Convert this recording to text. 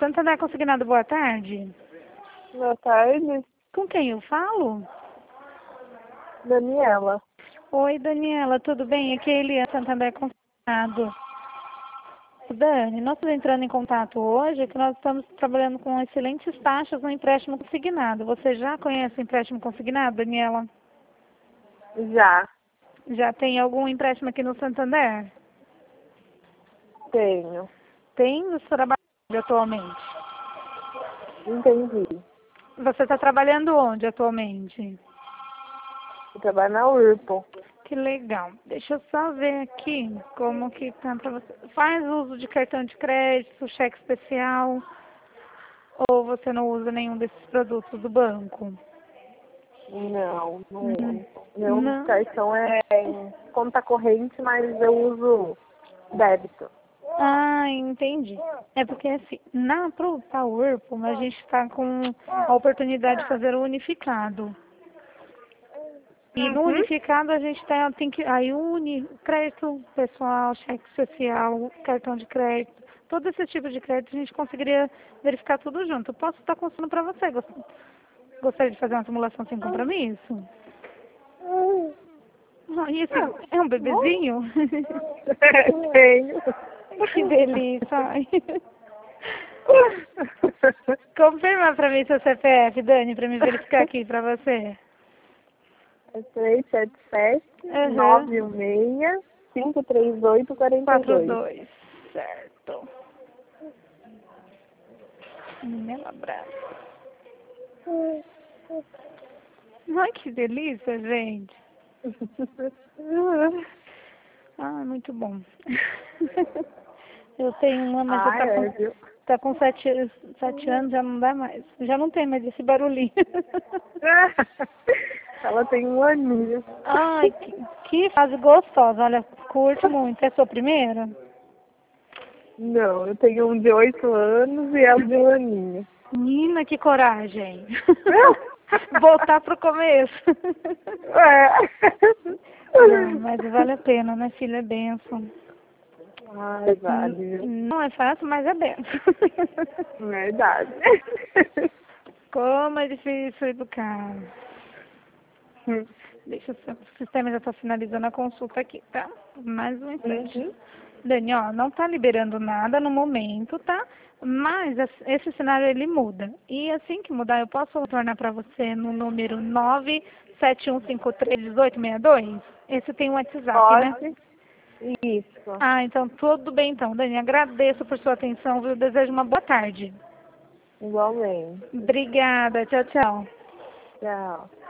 Santander Consignado, boa tarde. Boa tarde, Com quem eu falo? Daniela. Oi, Daniela, tudo bem? Aqui é Eliane, Santander Consignado. Dani, nós estamos entrando em contato hoje que nós estamos trabalhando com excelentes taxas no empréstimo consignado. Você já conhece o empréstimo consignado, Daniela? Já Já tem algum empréstimo aqui no Santander? tenho. Tem no seu trabalho atualmente? Entendi. Você está trabalhando onde atualmente? Eu trabalho na URPO. Que legal. Deixa eu só ver aqui como que tá para você. Faz uso de cartão de crédito, cheque especial, ou você não usa nenhum desses produtos do banco? Não. Uhum. Meu Não. cartão é em conta corrente, mas eu uso débito. Ah, entendi. É porque assim, pra Whirlpool, a gente está com a oportunidade de fazer o unificado. E no unificado a gente tem que aí une crédito pessoal, cheque social, cartão de crédito, todo esse tipo de crédito a gente conseguiria verificar tudo junto. Eu posso estar consultando para você. Gostaria de fazer uma simulação sem compromisso? Ah, e esse é um bebezinho? Tenho. Que delícia. Ai. Confirma para mim seu CPF, Dani, para me verificar aqui para você. É 377 Uhum. 916 538 42. 42, certo. Menina abraço. Ai, que delícia, gente. Ah, muito bom. Eu tenho uma, mas já Viu? tá com 7 anos, já não dá mais. Já não tem mais esse barulhinho. Ela tem 1 aninho. Ai, que fase gostosa. Olha, curto muito. É sua primeira? Não, eu tenho um de 8 anos e ela de 1 aninho. Menina, que coragem. Voltar pro começo. Não, mas vale a pena, né, filha? É bênção. Ai, vale. Não é fácil, mas é bênção. Verdade. Como é difícil educar. Deixa o sistema já está finalizando a consulta aqui, tá? Mais um instante. Dani, ó, não tá liberando nada no momento, tá? Mas esse cenário ele muda. E assim que mudar, eu posso retornar para você no número 971531862? Esse tem um WhatsApp, né? Pode. Isso. Ah, então tudo bem então, Dani. Agradeço por sua atenção, viu? Desejo uma boa tarde. Igualmente. Obrigada. Tchau, tchau. Tchau.